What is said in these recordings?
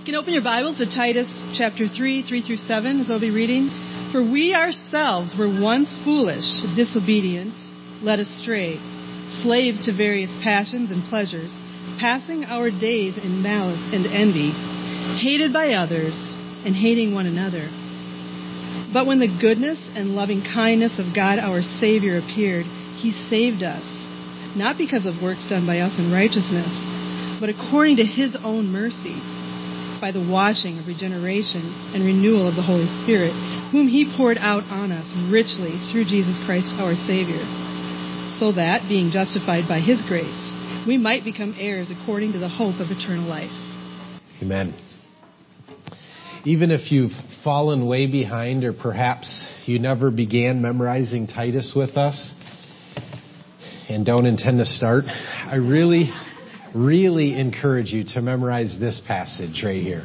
You can open your Bibles to Titus chapter 3, 3 through 7, as I'll be reading. For we ourselves were once foolish, disobedient, led astray, slaves to various passions and pleasures, passing our days in malice and envy, hated by others and hating one another. But when the goodness and loving kindness of God our Savior appeared, He saved us, not because of works done by us in righteousness, but according to His own mercy, by the washing of regeneration and renewal of the Holy Spirit, whom He poured out on us richly through Jesus Christ our Savior, so that, being justified by His grace, we might become heirs according to the hope of eternal life. Amen. Even if you've fallen way behind, or perhaps you never began memorizing Titus with us and don't intend to start, I really encourage you to memorize this passage right here.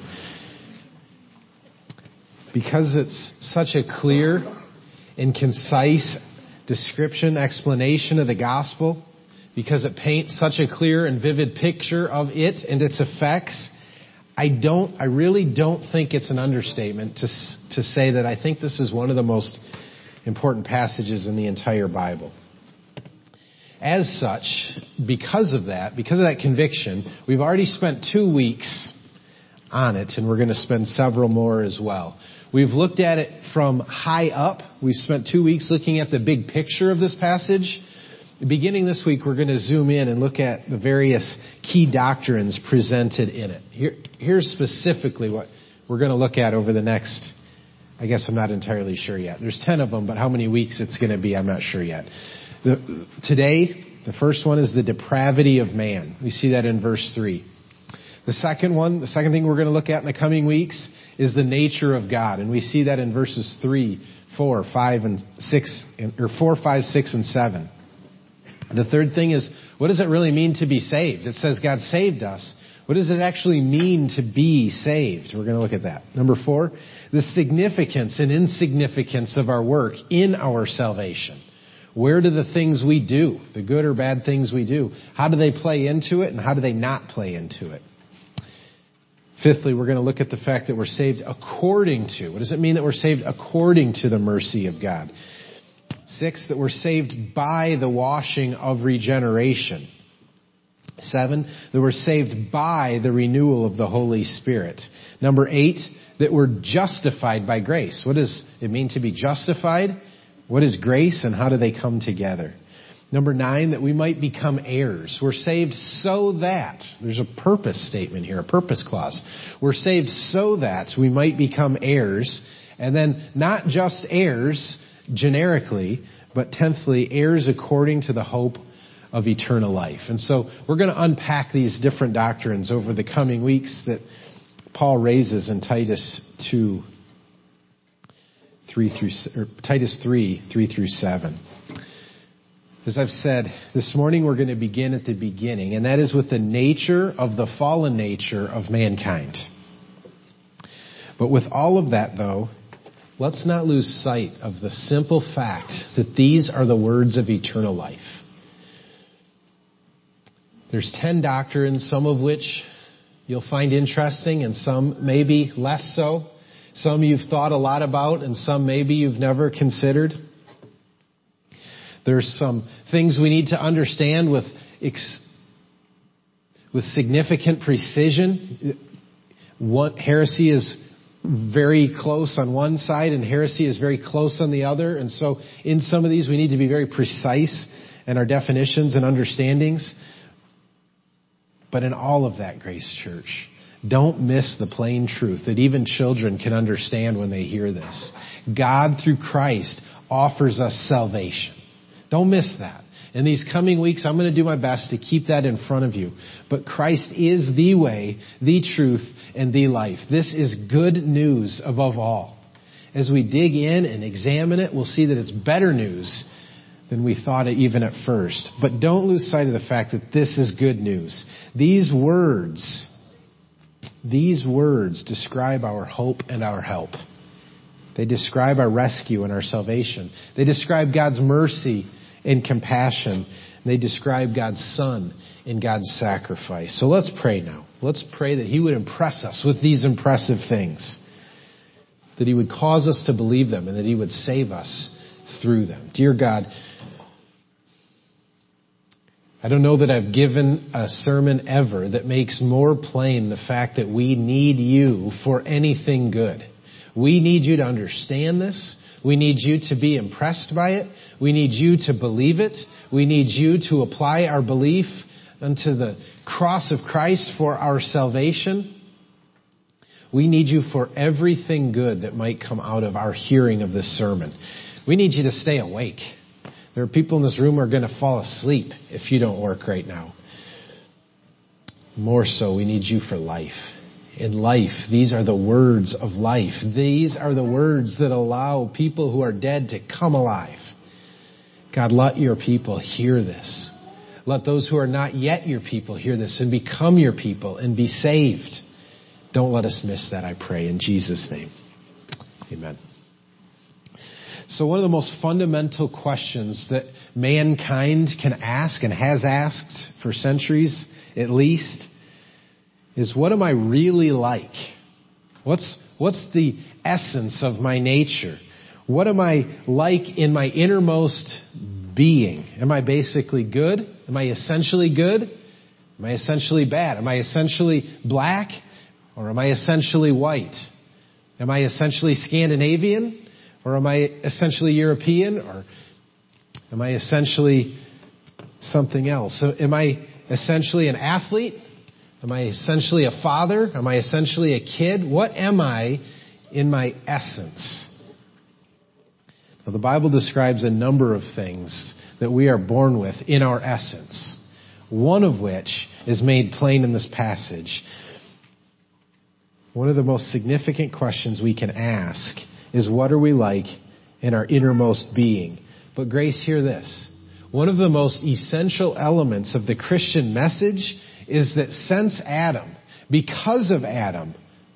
Because it's such a clear and concise description, explanation of the gospel, because it paints such a clear and vivid picture of it and its effects, I really don't think it's an understatement to say that I think this is one of the most important passages in the entire Bible. As such, because of that conviction, we've already spent 2 weeks on it, and we're going to spend several more as well. We've looked at it from high up. We've spent 2 weeks looking at the big picture of this passage. Beginning this week, we're going to zoom in and look at the various key doctrines presented in it. Here's specifically what we're going to look at over the next, I guess I'm not entirely sure yet. There's 10 of them, but how many weeks it's going to be, I'm not sure yet. Today, the first one is the depravity of man. We see that in verse 3. The second thing we're going to look at in the coming weeks is the nature of God. And we see that in verses 3, 4, 5, 6, and 7. The third thing is, what does it really mean to be saved? It says God saved us. What does it actually mean to be saved? We're going to look at that. Number 4, the significance and insignificance of our work in our salvation. Where do the things we do, the good or bad things we do, how do they play into it and how do they not play into it? Fifthly, we're going to look at the fact that we're saved according to. What does it mean that we're saved according to the mercy of God? 6, that we're saved by the washing of regeneration. 7, that we're saved by the renewal of the Holy Spirit. Number 8, that we're justified by grace. What does it mean to be justified? What is grace and how do they come together? Number 9, that we might become heirs. We're saved so that, there's a purpose statement here, a purpose clause. We're saved so that we might become heirs. And then not just heirs generically, but 10thly, heirs according to the hope of eternal life. And so we're going to unpack these different doctrines over the coming weeks that Paul raises in Titus 3, 3 through 7. As I've said, this morning we're going to begin at the beginning, and that is with the nature of the fallen nature of mankind. But with all of that, though, let's not lose sight of the simple fact that these are the words of eternal life. There's 10 doctrines, some of which you'll find interesting and some maybe less so. Some you've thought a lot about and some maybe you've never considered. There's some things we need to understand with significant precision. Heresy is very close on one side and heresy is very close on the other. And so in some of these we need to be very precise in our definitions and understandings. But in all of that, Grace Church, don't miss the plain truth that even children can understand when they hear this. God, through Christ, offers us salvation. Don't miss that. In these coming weeks, I'm going to do my best to keep that in front of you. But Christ is the way, the truth, and the life. This is good news above all. As we dig in and examine it, we'll see that it's better news than we thought it even at first. But don't lose sight of the fact that this is good news. These words describe our hope and our help. They describe our rescue and our salvation. They describe God's mercy and compassion. They describe God's Son in God's sacrifice. So let's pray now. Let's pray that He would impress us with these impressive things, that He would cause us to believe them, and that He would save us through them. Dear God, I don't know that I've given a sermon ever that makes more plain the fact that we need You for anything good. We need You to understand this. We need You to be impressed by it. We need You to believe it. We need You to apply our belief unto the cross of Christ for our salvation. We need You for everything good that might come out of our hearing of this sermon. We need You to stay awake. There are people in this room who are going to fall asleep if You don't work right now. More so, we need You for life. In life, these are the words of life. These are the words that allow people who are dead to come alive. God, let Your people hear this. Let those who are not yet Your people hear this and become Your people and be saved. Don't let us miss that, I pray, in Jesus' name. Amen. So one of the most fundamental questions that mankind can ask and has asked for centuries at least is, what am I really like? What's the essence of my nature? What am I like in my innermost being? Am I basically good? Am I essentially good? Am I essentially bad? Am I essentially black? Or am I essentially white? Am I essentially Scandinavian? Or am I essentially European? Or am I essentially something else? So am I essentially an athlete? Am I essentially a father? Am I essentially a kid? What am I in my essence? Now, the Bible describes a number of things that we are born with in our essence, one of which is made plain in this passage. One of the most significant questions we can ask is, what are we like in our innermost being? But Grace, hear this. One of the most essential elements of the Christian message is that since Adam, because of Adam,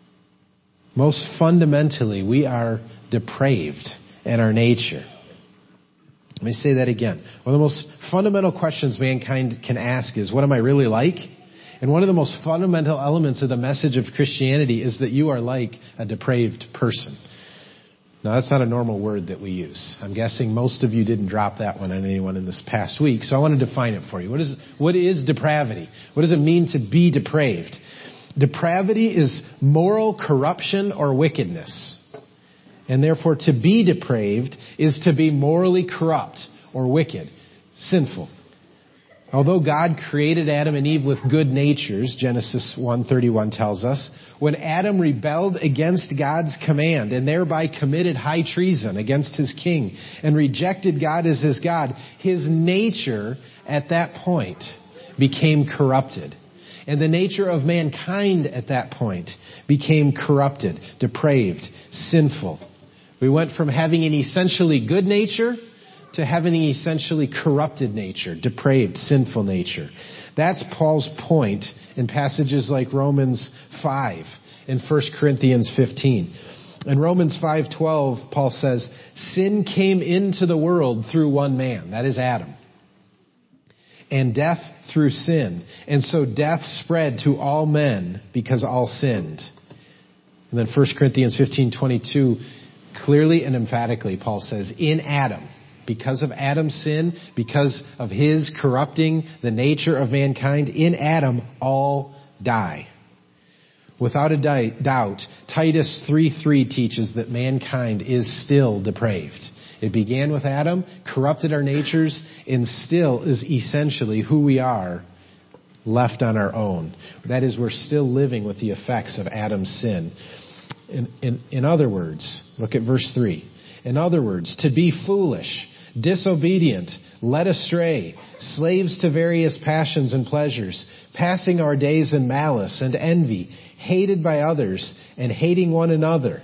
most fundamentally we are depraved in our nature. Let me say that again. One of the most fundamental questions mankind can ask is, what am I really like? And one of the most fundamental elements of the message of Christianity is that you are like a depraved person. Now, that's not a normal word that we use. I'm guessing most of you didn't drop that one on anyone in this past week, so I want to define it for you. What is depravity? What does it mean to be depraved? Depravity is moral corruption or wickedness. And therefore, to be depraved is to be morally corrupt or wicked, sinful. Although God created Adam and Eve with good natures, Genesis 1:31 tells us, when Adam rebelled against God's command and thereby committed high treason against his king and rejected God as his God, his nature at that point became corrupted. And the nature of mankind at that point became corrupted, depraved, sinful. We went from having an essentially good nature to having an essentially corrupted nature, depraved, sinful nature. That's Paul's point in passages like Romans 5 and 1 Corinthians 15. In Romans 5:12, Paul says, sin came into the world through one man, that is Adam, and death through sin. And so death spread to all men because all sinned. And then 1 Corinthians 15:22, clearly and emphatically, Paul says, in Adam, because of Adam's sin, because of his corrupting the nature of mankind, in Adam all die. Without a doubt, Titus 3:3 teaches that mankind is still depraved. It began with Adam, corrupted our natures, and still is essentially who we are, left on our own. That is, we're still living with the effects of Adam's sin. In other words, look at verse 3. In other words, to be foolish, disobedient, led astray, slaves to various passions and pleasures, passing our days in malice and envy, hated by others, and hating one another,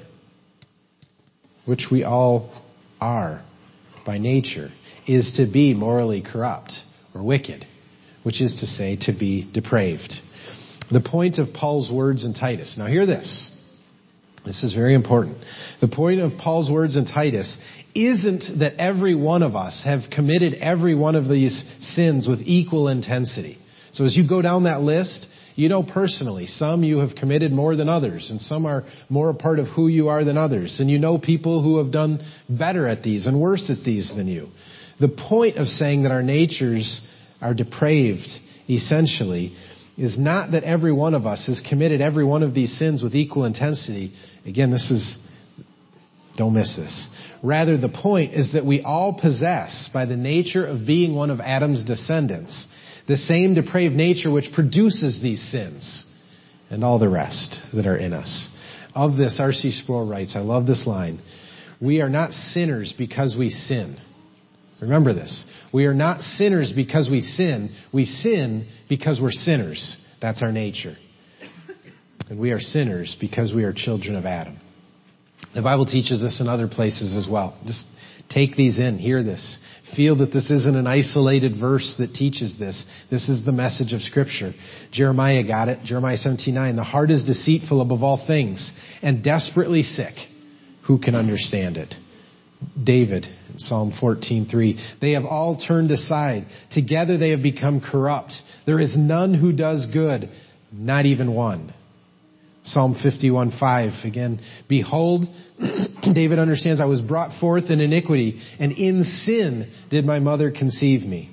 which we all are by nature, is to be morally corrupt or wicked, which is to say to be depraved. The point of Paul's words in Titus. Now hear this. This is very important. The point of Paul's words in Titus isn't that every one of us have committed every one of these sins with equal intensity. So as you go down that list, you know personally, some you have committed more than others, and some are more a part of who you are than others. And you know people who have done better at these and worse at these than you. The point of saying that our natures are depraved, essentially, is not that every one of us has committed every one of these sins with equal intensity. Again, don't miss this. Rather, the point is that we all possess, by the nature of being one of Adam's descendants, the same depraved nature which produces these sins and all the rest that are in us. Of this, R.C. Sproul writes, I love this line, we are not sinners because we sin. Remember this. We are not sinners because we sin. We sin because we're sinners. That's our nature. And we are sinners because we are children of Adam. The Bible teaches us in other places as well. Just take these in, hear this. Feel that this isn't an isolated verse that teaches this. This is the message of Scripture. Jeremiah got it. Jeremiah 17:9. The heart is deceitful above all things and desperately sick. Who can understand it? David, Psalm 14:3. They have all turned aside. Together they have become corrupt. There is none who does good, not even one. Psalm 51:5. Again, behold, David understands, I was brought forth in iniquity, and in sin did my mother conceive me.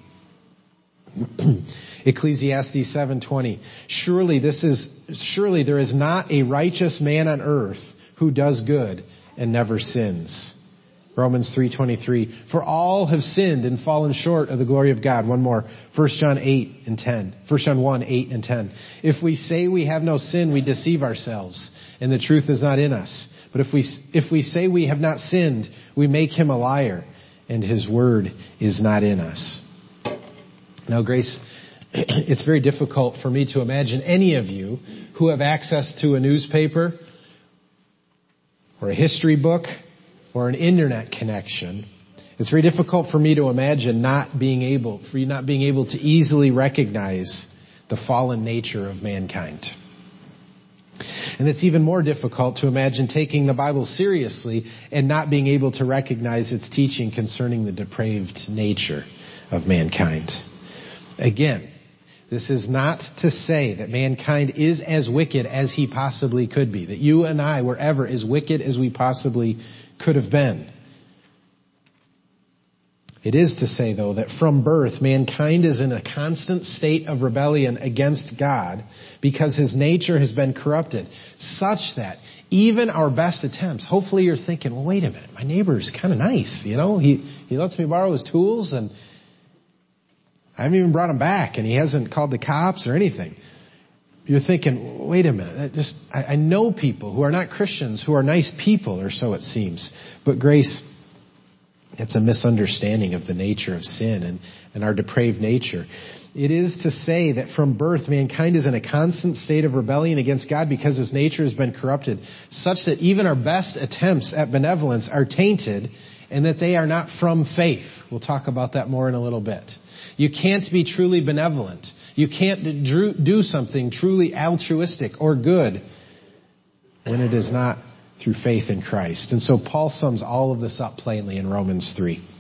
Ecclesiastes 7:20. Surely there is not a righteous man on earth who does good and never sins. Romans 3:23. For all have sinned and fallen short of the glory of God. One more. 1 John 1:8 and 10. If we say we have no sin, we deceive ourselves, and the truth is not in us. But if we say we have not sinned, we make him a liar, and his word is not in us. Now, Grace, it's very difficult for me to imagine any of you who have access to a newspaper or a history book or an internet connection. It's very difficult for me to imagine not being able to easily recognize the fallen nature of mankind. And it's even more difficult to imagine taking the Bible seriously and not being able to recognize its teaching concerning the depraved nature of mankind. Again, this is not to say that mankind is as wicked as he possibly could be, that you and I were ever as wicked as we possibly could have been. It is to say, though, that from birth, mankind is in a constant state of rebellion against God because his nature has been corrupted, such that even our best attempts, hopefully you're thinking, well, wait a minute, my neighbor's kind of nice, you know, he lets me borrow his tools and I haven't even brought him back and he hasn't called the cops or anything. You're thinking, wait a minute, I know people who are not Christians who are nice people, or so it seems. But Grace, it's a misunderstanding of the nature of sin and our depraved nature. It is to say that from birth, mankind is in a constant state of rebellion against God because his nature has been corrupted, such that even our best attempts at benevolence are tainted and that they are not from faith. We'll talk about that more in a little bit. You can't be truly benevolent. You can't do something truly altruistic or good when it is not through faith in Christ. And so Paul sums all of this up plainly in Romans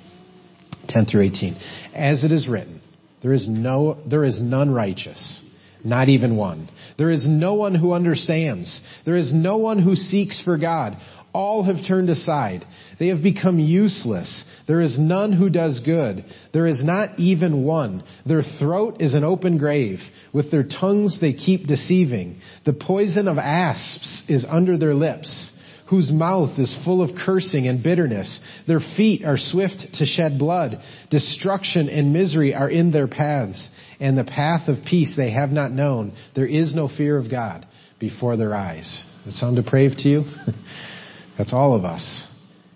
3:10 through 18. As it is written, there is none righteous, not even one. There is no one who understands. There is no one who seeks for God. All have turned aside. They have become useless. There is none who does good. There is not even one. Their throat is an open grave. With their tongues they keep deceiving. The poison of asps is under their lips, whose mouth is full of cursing and bitterness. Their feet are swift to shed blood. Destruction and misery are in their paths, and the path of peace they have not known. There is no fear of God before their eyes. Does that sound depraved to you? That's all of us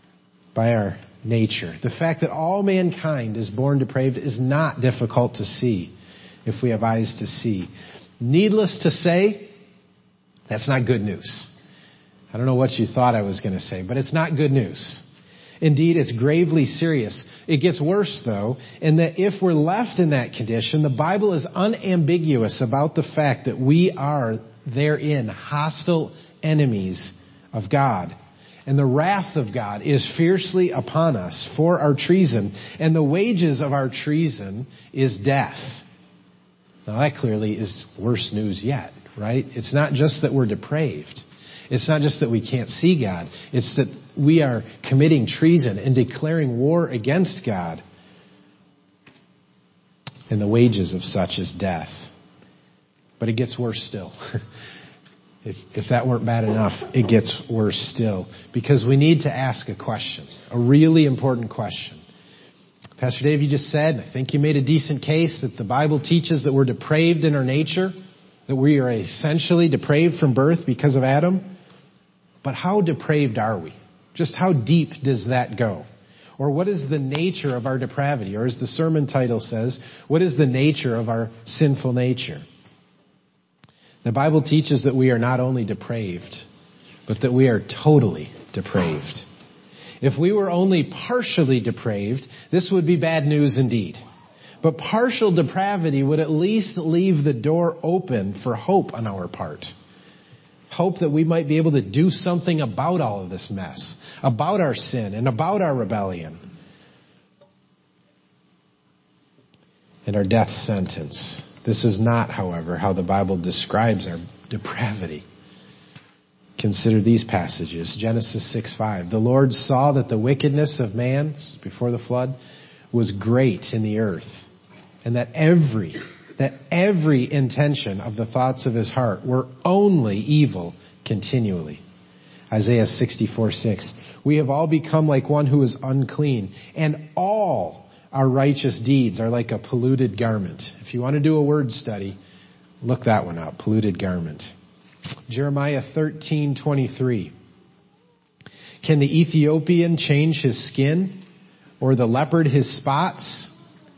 by our nature. The fact that all mankind is born depraved is not difficult to see if we have eyes to see. Needless to say, that's not good news. I don't know what you thought I was going to say, but it's not good news. Indeed, it's gravely serious. It gets worse, though, in that if we're left in that condition, the Bible is unambiguous about the fact that we are therein hostile enemies of God. And the wrath of God is fiercely upon us for our treason. And the wages of our treason is death. Now that clearly is worse news yet, right? It's not just that we're depraved. It's not just that we can't see God. It's that we are committing treason and declaring war against God. And the wages of such is death. But it gets worse still. If that weren't bad enough, it gets worse still. Because we need to ask a question. A really important question. Pastor Dave, you just said, I think you made a decent case that the Bible teaches that we're depraved in our nature. That we are essentially depraved from birth because of Adam. But how depraved are we? Just how deep does that go? Or what is the nature of our depravity? Or as the sermon title says, what is the nature of our sinful nature? The Bible teaches that we are not only depraved, but that we are totally depraved. If we were only partially depraved, this would be bad news indeed. But partial depravity would at least leave the door open for hope on our part. Hope that we might be able to do something about all of this mess, about our sin and about our rebellion. And our death sentence. This is not, however, how the Bible describes our depravity. Consider these passages. Genesis 6:5. The Lord saw that the wickedness of man, before the flood, was great in the earth, and that every intention of the thoughts of his heart were only evil continually. Isaiah 64:6. We have all become like one who is unclean, and all our righteous deeds are like a polluted garment. If you want to do a word study, look that one up, polluted garment. Jeremiah 13:23. Can the Ethiopian change his skin, or the leopard his spots?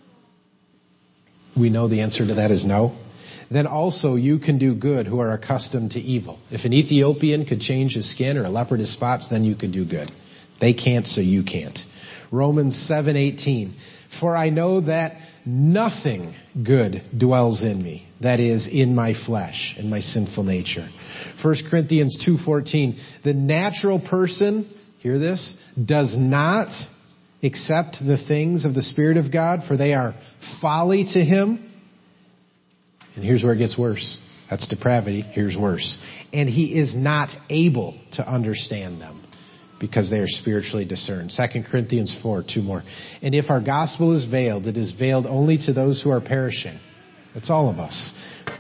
We know the answer to that is no. Then also you can do good who are accustomed to evil. If an Ethiopian could change his skin or a leopard his spots, then you could do good. They can't, so you can't. Romans 7:18. For I know that nothing good dwells in me, that is, in my flesh, in my sinful nature. 1 Corinthians 2:14. The natural person, hear this, does not accept the things of the Spirit of God, for they are folly to him. And here's where it gets worse. That's depravity. Here's worse. And he is not able to understand them, because they are spiritually discerned. 2 Corinthians 4, 2 more. And if our gospel is veiled, it is veiled only to those who are perishing. That's all of us.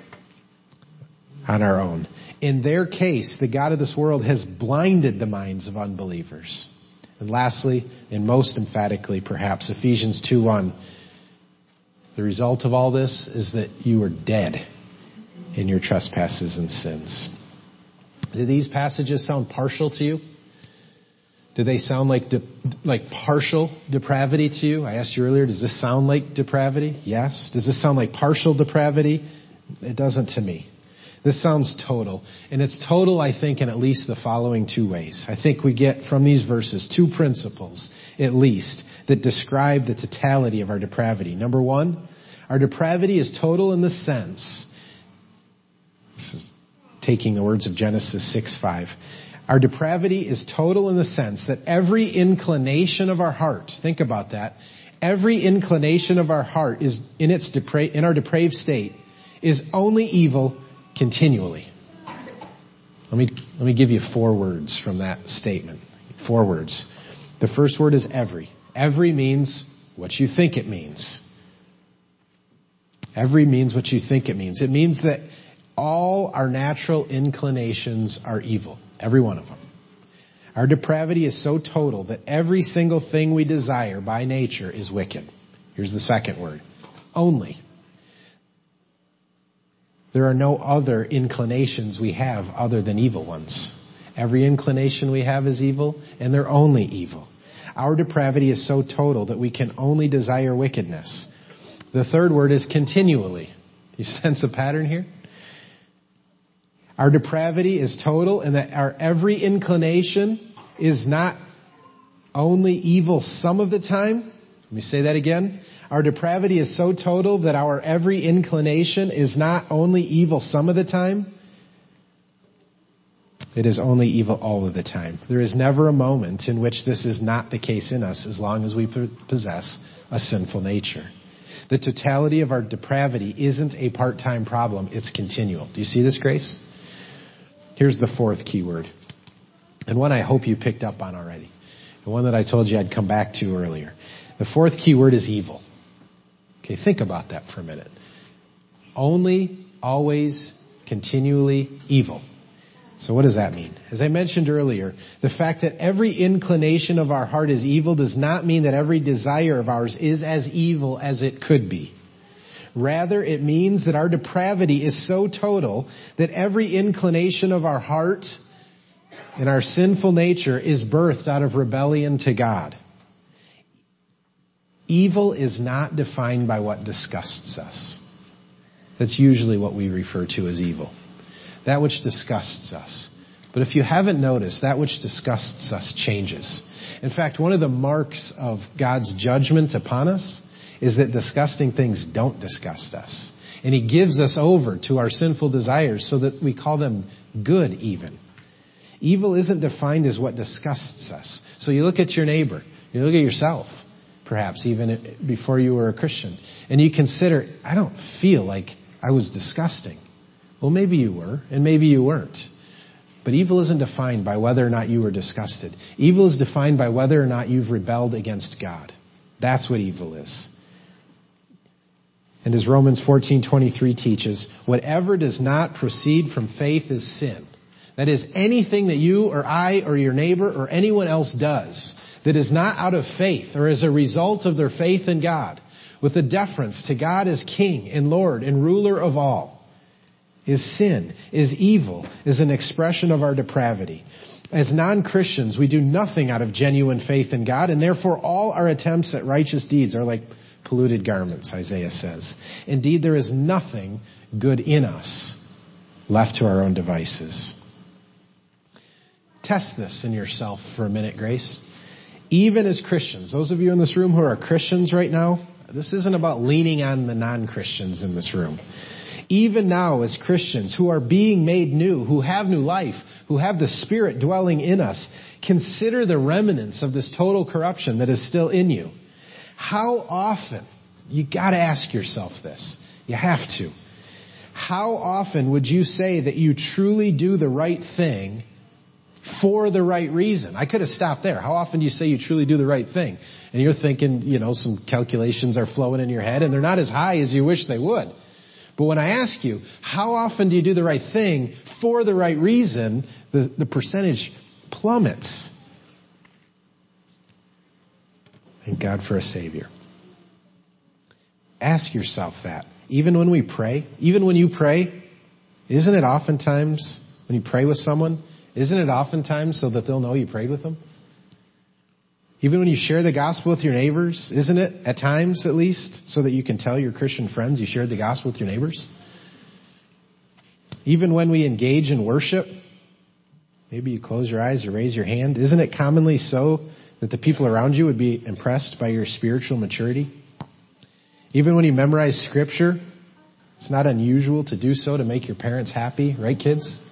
On our own. In their case, the God of this world has blinded the minds of unbelievers. And lastly, and most emphatically perhaps, Ephesians 2:1. The result of all this is that you are dead in your trespasses and sins. Do these passages sound partial to you? Do they sound like partial depravity to you? I asked you earlier, does this sound like depravity? Yes. Does this sound like partial depravity? It doesn't to me. This sounds total. And it's total, I think, in at least the following two ways. I think we get from these verses two principles, at least, that describe the totality of our depravity. Number one, our depravity is total in the sense, this is taking the words of Genesis 6:5, our depravity is total in the sense that every inclination of our heart, think about that, every inclination of our heart is in our depraved state is only evil continually. Let me give you 4 words from that statement. 4 words. The first word is every. Every means what you think it means. Every means what you think it means. It means that all our natural inclinations are evil. Every one of them. Our depravity is so total that every single thing we desire by nature is wicked. Here's the second word. Only. There are no other inclinations we have other than evil ones. Every inclination we have is evil, and they're only evil. Our depravity is so total that we can only desire wickedness. The third word is continually. You sense a pattern here? Our depravity is total, and that our every inclination is not only evil some of the time. Let me say that again. Our depravity is so total that our every inclination is not only evil some of the time, it is only evil all of the time. There is never a moment in which this is not the case in us as long as we possess a sinful nature. The totality of our depravity isn't a part-time problem. It's continual. Do you see this, Grace? Here's the fourth key word, and one I hope you picked up on already. The one that I told you I'd come back to earlier. The fourth key word is evil. Okay, think about that for a minute. Only, always, continually evil. So what does that mean? As I mentioned earlier, the fact that every inclination of our heart is evil does not mean that every desire of ours is as evil as it could be. Rather, it means that our depravity is so total that every inclination of our heart and our sinful nature is birthed out of rebellion to God. Evil is not defined by what disgusts us. That's usually what we refer to as evil. That which disgusts us. But if you haven't noticed, that which disgusts us changes. In fact, one of the marks of God's judgment upon us is that disgusting things don't disgust us. And He gives us over to our sinful desires so that we call them good even. Evil isn't defined as what disgusts us. So you look at your neighbor, you look at yourself, perhaps even before you were a Christian, and you consider, I don't feel like I was disgusting. Well, maybe you were, and maybe you weren't. But evil isn't defined by whether or not you were disgusted. Evil is defined by whether or not you've rebelled against God. That's what evil is. And as Romans 14:23 teaches, whatever does not proceed from faith is sin. That is, anything that you or I or your neighbor or anyone else does that is not out of faith or as a result of their faith in God, with a deference to God as King and Lord and ruler of all, is sin, is evil, is an expression of our depravity. As non-Christians, we do nothing out of genuine faith in God, and therefore all our attempts at righteous deeds are like polluted garments, Isaiah says. Indeed, there is nothing good in us left to our own devices. Test this in yourself for a minute, Grace. Even as Christians, those of you in this room who are Christians right now, this isn't about leaning on the non-Christians in this room. Even now as Christians who are being made new, who have new life, who have the Spirit dwelling in us, consider the remnants of this total corruption that is still in you. How often, you got to ask yourself this, you have to. How often would you say that you truly do the right thing for the right reason? I could have stopped there. How often do you say you truly do the right thing? And you're thinking, some calculations are flowing in your head, and they're not as high as you wish they would. But when I ask you, how often do you do the right thing for the right reason, the percentage plummets. Thank God for a Savior. Ask yourself that. Even when we pray, even when you pray, isn't it oftentimes, when you pray with someone, isn't it oftentimes so that they'll know you prayed with them? Even when you share the gospel with your neighbors, isn't it, at times at least, so that you can tell your Christian friends you shared the gospel with your neighbors? Even when we engage in worship, maybe you close your eyes or raise your hand, isn't it commonly so that the people around you would be impressed by your spiritual maturity? Even when you memorize Scripture, it's not unusual to do so to make your parents happy, right, kids?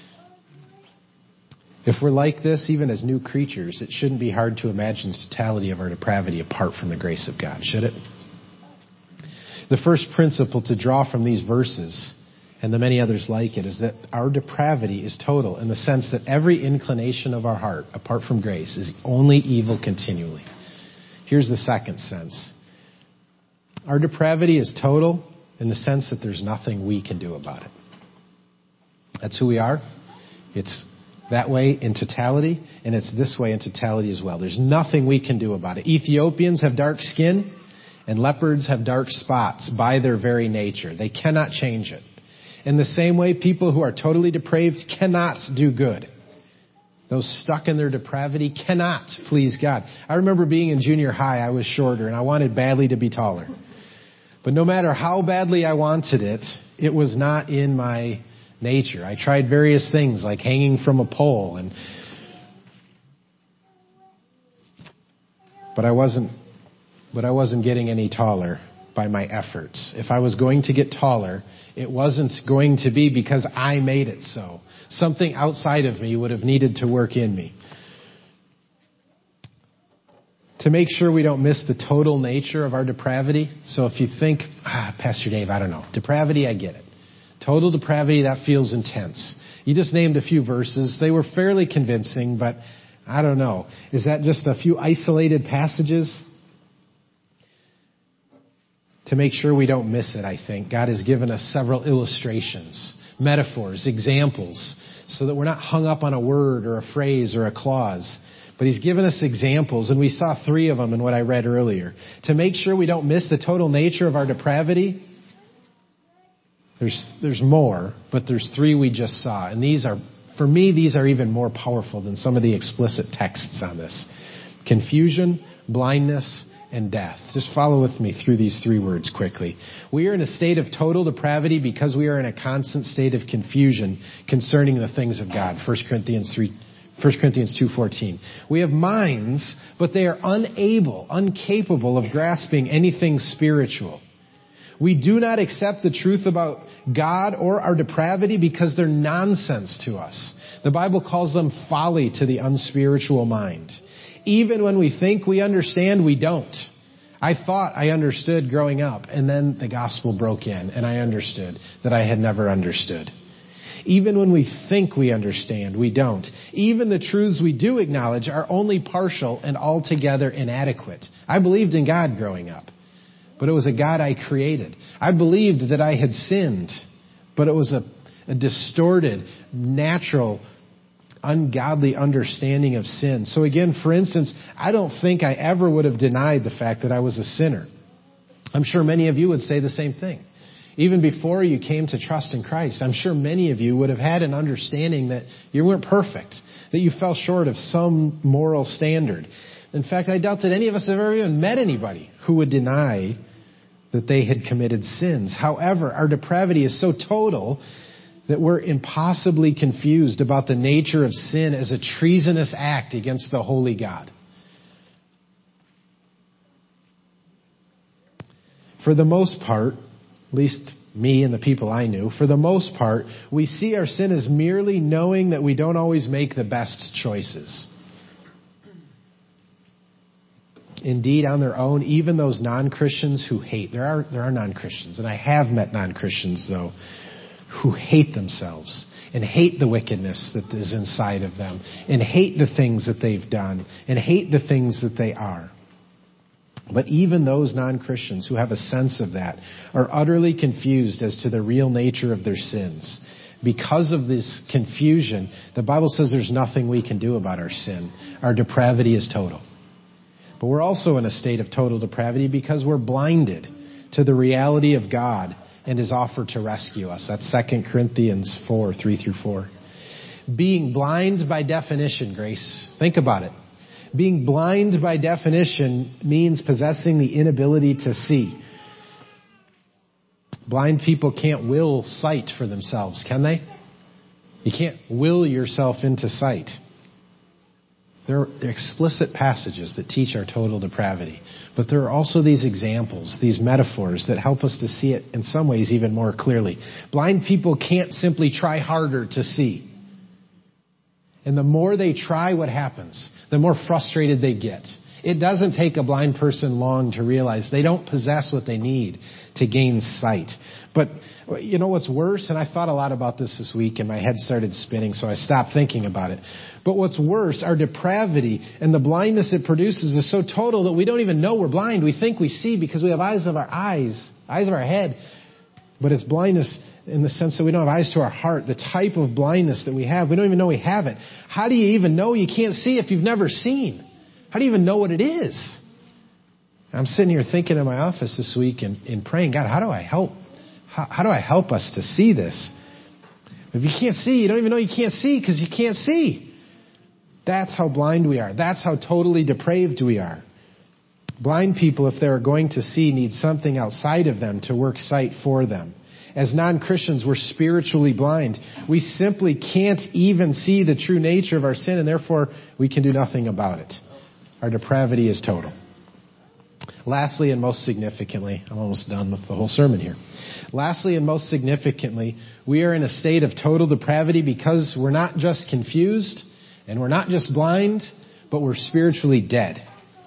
If we're like this, even as new creatures, it shouldn't be hard to imagine the totality of our depravity apart from the grace of God, should it? The first principle to draw from these verses, and the many others like it, is that our depravity is total in the sense that every inclination of our heart, apart from grace, is only evil continually. Here's the second sense. Our depravity is total in the sense that there's nothing we can do about it. That's who we are. It's that way in totality, and it's this way in totality as well. There's nothing we can do about it. Ethiopians have dark skin, and leopards have dark spots by their very nature. They cannot change it. In the same way, people who are totally depraved cannot do good. Those stuck in their depravity cannot please God. I remember being in junior high, I was shorter, and I wanted badly to be taller. But no matter how badly I wanted it, it was not in my nature. I tried various things like hanging from a pole, but I wasn't getting any taller by my efforts. If I was going to get taller, it wasn't going to be because I made it so. Something outside of me would have needed to work in me. to make sure we don't miss the total nature of our depravity. So if you think, Pastor Dave, I don't know. Depravity, I get it. Total depravity, that feels intense. You just named a few verses. They were fairly convincing, but I don't know. Is that just a few isolated passages? To make sure we don't miss it, I think, God has given us several illustrations, metaphors, examples, so that we're not hung up on a word or a phrase or a clause. But He's given us examples, and we saw 3 of them in what I read earlier. To make sure we don't miss the total nature of our depravity, there's more, but there's 3 we just saw. And these are, for me, these are even more powerful than some of the explicit texts on this. Confusion, blindness, and death. Just follow with me through these 3 words quickly. We are in a state of total depravity because we are in a constant state of confusion concerning the things of God. 1 Corinthians 2:14. We have minds, but they are incapable of grasping anything spiritual. We do not accept the truth about God or our depravity because they're nonsense to us. The Bible calls them folly to the unspiritual mind. Even when we think we understand, we don't. I thought I understood growing up, and then the gospel broke in, and I understood that I had never understood. Even when we think we understand, we don't. Even the truths we do acknowledge are only partial and altogether inadequate. I believed in God growing up, but it was a God I created. I believed that I had sinned, but it was a distorted, natural, ungodly understanding of sin. So again, for instance, I don't think I ever would have denied the fact that I was a sinner. I'm sure many of you would say the same thing. Even before you came to trust in Christ, I'm sure many of you would have had an understanding that you weren't perfect, that you fell short of some moral standard. In fact, I doubt that any of us have ever even met anybody who would deny that they had committed sins. However, our depravity is so total that we're impossibly confused about the nature of sin as a treasonous act against the holy God. For the most part, at least me and the people I knew, for the most part, we see our sin as merely knowing that we don't always make the best choices. Indeed, on their own, even those non-Christians who hate, there are non-Christians, and I have met non-Christians, though, who hate themselves and hate the wickedness that is inside of them and hate the things that they've done and hate the things that they are. But even those non-Christians who have a sense of that are utterly confused as to the real nature of their sins. Because of this confusion, the Bible says there's nothing we can do about our sin. Our depravity is total. But we're also in a state of total depravity because we're blinded to the reality of God and His offer to rescue us. That's 2 Corinthians 4, 3-4. Being blind by definition, Grace. Think about it. Being blind by definition means possessing the inability to see. Blind people can't will sight for themselves, can they? You can't will yourself into sight. There are explicit passages that teach our total depravity. But there are also these examples, these metaphors that help us to see it in some ways even more clearly. Blind people can't simply try harder to see. And the more they try, what happens? The more frustrated they get. It doesn't take a blind person long to realize they don't possess what they need to gain sight. But you know what's worse? And I thought a lot about this week and my head started spinning, so I stopped thinking about it. But what's worse, our depravity and the blindness it produces is so total that we don't even know we're blind. We think we see because we have eyes of our head. But it's blindness in the sense that we don't have eyes to our heart. The type of blindness that we have, we don't even know we have it. How do you even know you can't see if you've never seen? How do you even know what it is? I'm sitting here thinking in my office this week and praying, God, how do I help? How do I help us to see this? If you can't see, you don't even know you can't see because you can't see. That's how blind we are. That's how totally depraved we are. Blind people, if they're going to see, need something outside of them to work sight for them. As non-Christians, we're spiritually blind. We simply can't even see the true nature of our sin, and therefore we can do nothing about it. Our depravity is total. Lastly and most significantly, I'm almost done with the whole sermon here. Lastly and most significantly, we are in a state of total depravity because we're not just confused and we're not just blind, but we're spiritually dead.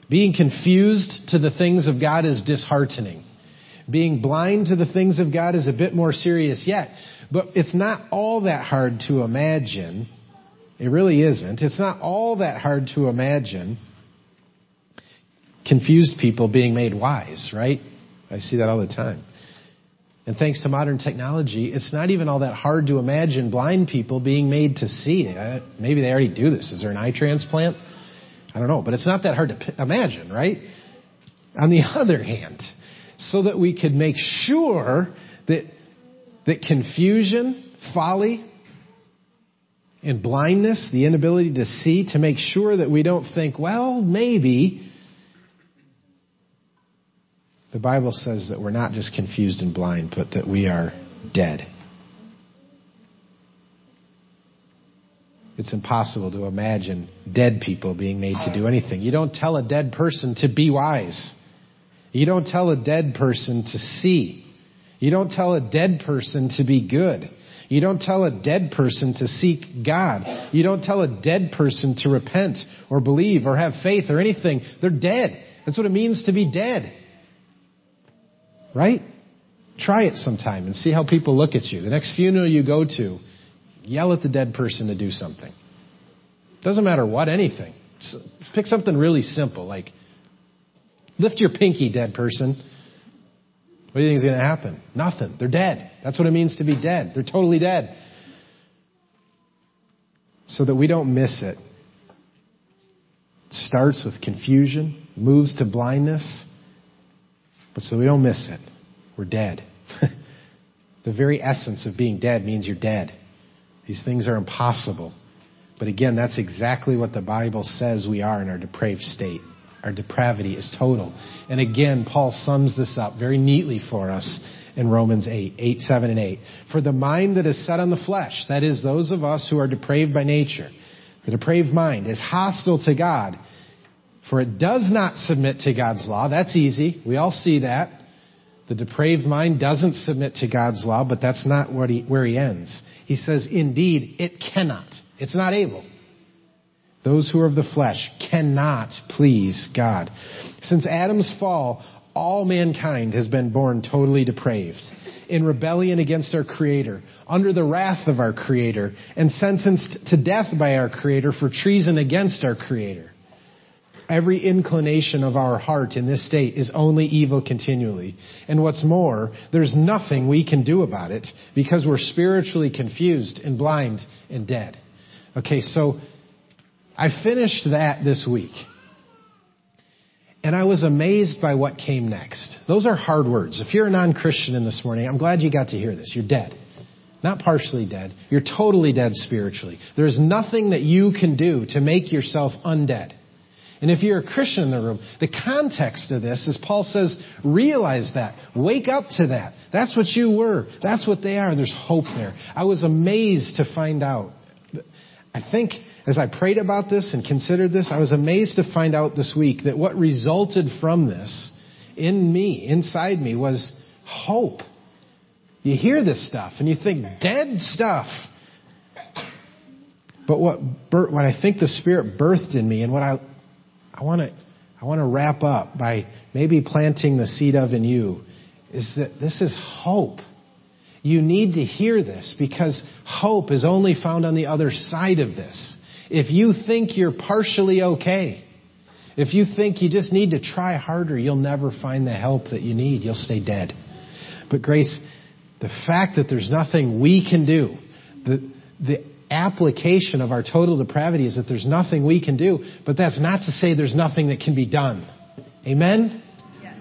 Being confused to the things of God is disheartening. Being blind to the things of God is a bit more serious yet. But it's not all that hard to imagine. It really isn't. It's not all that hard to imagine confused people being made wise, right? I see that all the time. And thanks to modern technology, it's not even all that hard to imagine blind people being made to see. Maybe they already do this. Is there an eye transplant? I don't know. But it's not that hard to imagine, right? On the other hand, so that we could make sure that confusion, folly, and blindness, the inability to see, to make sure that we don't think, well, maybe. The Bible says that we're not just confused and blind, but that we are dead. It's impossible to imagine dead people being made to do anything. You don't tell a dead person to be wise. You don't tell a dead person to see. You don't tell a dead person to be good. You don't tell a dead person to seek God. You don't tell a dead person to repent or believe or have faith or anything. They're dead. That's what it means to be dead. Right? Try it sometime and see how people look at you. The next funeral you go to, yell at the dead person to do something. Doesn't matter what, anything. Just pick something really simple, like lift your pinky, dead person. What do you think is going to happen? Nothing. They're dead. That's what it means to be dead. They're totally dead. So that we don't miss it. It starts with confusion, moves to blindness. But so we don't miss it. We're dead. The very essence of being dead means you're dead. These things are impossible. But again, that's exactly what the Bible says we are in our depraved state. Our depravity is total. And again, Paul sums this up very neatly for us in Romans 8, 7 and 8. For the mind that is set on the flesh, that is those of us who are depraved by nature, the depraved mind is hostile to God. For it does not submit to God's law. That's easy. We all see that. The depraved mind doesn't submit to God's law, but that's not where he ends. He says, indeed, it cannot. It's not able. Those who are of the flesh cannot please God. Since Adam's fall, all mankind has been born totally depraved, in rebellion against our Creator, under the wrath of our Creator, and sentenced to death by our Creator for treason against our Creator. Every inclination of our heart in this state is only evil continually. And what's more, there's nothing we can do about it because we're spiritually confused and blind and dead. Okay, so I finished that this week. And I was amazed by what came next. Those are hard words. If you're a non-Christian in this morning, I'm glad you got to hear this. You're dead. Not partially dead. You're totally dead spiritually. There's nothing that you can do to make yourself undead. And if you're a Christian in the room, the context of this is Paul says, realize that. Wake up to that. That's what you were. That's what they are. There's hope there. I was amazed to find out. I think as I prayed about this and considered this, I was amazed to find out this week that what resulted from this in me, inside me, was hope. You hear this stuff and you think dead stuff. But what I think the Spirit birthed in me and what I want to wrap up by maybe planting the seed of in you is that this is hope. You need to hear this because hope is only found on the other side of this. If you think you're partially okay, if you think you just need to try harder, you'll never find the help that you need. You'll stay dead. But Grace, the fact that there's nothing we can do, the application of our total depravity is that there's nothing we can do, but that's not to say there's nothing that can be done. Amen? Yes.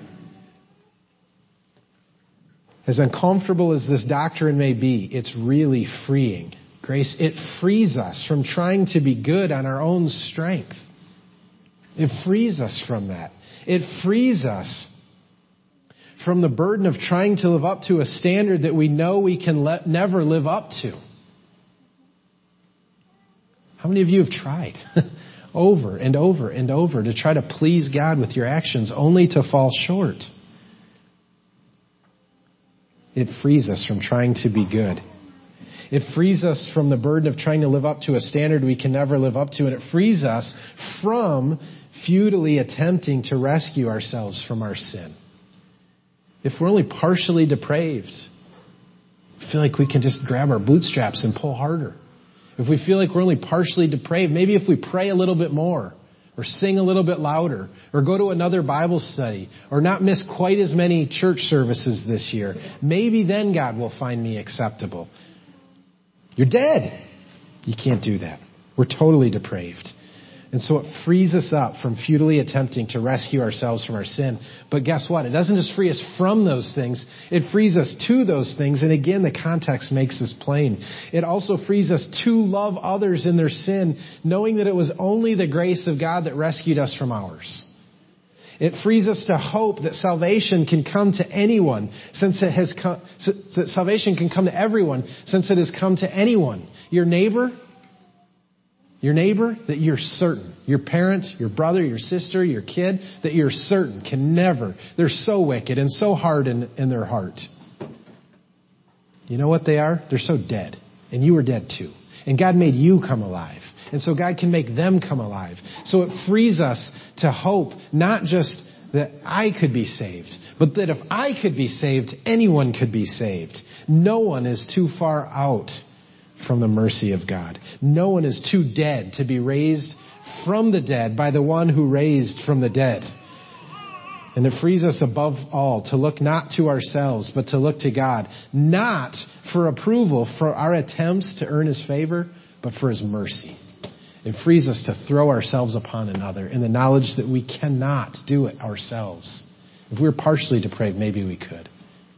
As uncomfortable as this doctrine may be, it's really freeing. Grace, it frees us from trying to be good on our own strength. It frees us from that. It frees us from the burden of trying to live up to a standard that we know we can never live up to. How many of you have tried over and over and over to try to please God with your actions only to fall short? It frees us from trying to be good. It frees us from the burden of trying to live up to a standard we can never live up to. And it frees us from futilely attempting to rescue ourselves from our sin. If we're only partially depraved, we feel like we can just grab our bootstraps and pull harder. If we feel like we're only partially depraved, maybe if we pray a little bit more, or sing a little bit louder, or go to another Bible study, or not miss quite as many church services this year, maybe then God will find me acceptable. You're dead. You can't do that. We're totally depraved. And so it frees us up from futilely attempting to rescue ourselves from our sin. But guess what? It doesn't just free us from those things. It frees us to those things. And again, the context makes this plain. It also frees us to love others in their sin, knowing that it was only the grace of God that rescued us from ours. It frees us to hope that salvation can come to anyone, since it has come, that salvation can come to everyone, since it has come to anyone. Your neighbor, that you're certain. Your parent, your brother, your sister, your kid, that you're certain can never. They're so wicked and so hard in their heart. You know what they are? They're so dead. And you were dead too. And God made you come alive. And so God can make them come alive. So it frees us to hope, not just that I could be saved, but that if I could be saved, anyone could be saved. No one is too far out from the mercy of God. No one is too dead to be raised from the dead by the one who raised from the dead. And it frees us above all to look not to ourselves, but to look to God, not for approval for our attempts to earn His favor, but for His mercy. It frees us to throw ourselves upon another in the knowledge that we cannot do it ourselves. If we're partially depraved, maybe we could.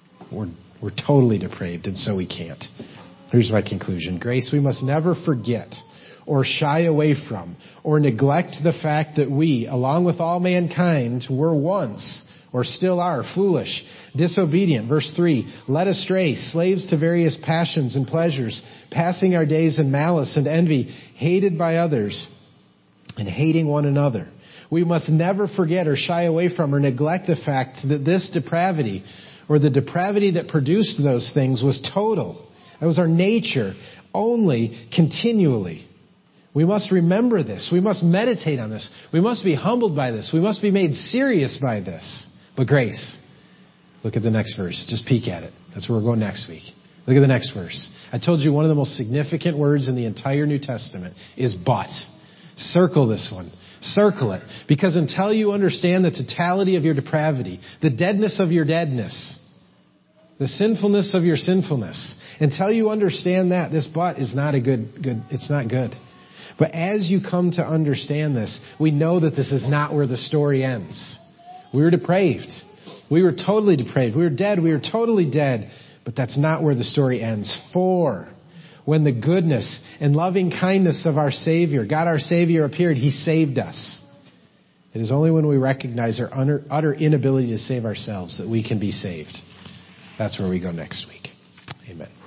We're totally depraved, and so we can't. Here's my conclusion. Grace, we must never forget or shy away from or neglect the fact that we, along with all mankind, were once or still are foolish, disobedient. Verse 3, led astray, slaves to various passions and pleasures, passing our days in malice and envy, hated by others and hating one another. We must never forget or shy away from or neglect the fact that this depravity, or the depravity that produced those things, was total. That was our nature, only continually. We must remember this. We must meditate on this. We must be humbled by this. We must be made serious by this. But grace, look at the next verse. Just peek at it. That's where we're going next week. Look at the next verse. I told you one of the most significant words in the entire New Testament is but. Circle this one. Circle it. Because until you understand the totality of your depravity, the deadness of your deadness, the sinfulness of your sinfulness, until you understand that, this but is not it's not good. But as you come to understand this, we know that this is not where the story ends. We were depraved. We were totally depraved. We were dead. We were totally dead. But that's not where the story ends. For when the goodness and loving kindness of our Savior, God our Savior, appeared, He saved us. It is only when we recognize our utter inability to save ourselves that we can be saved. That's where we go next week. Amen.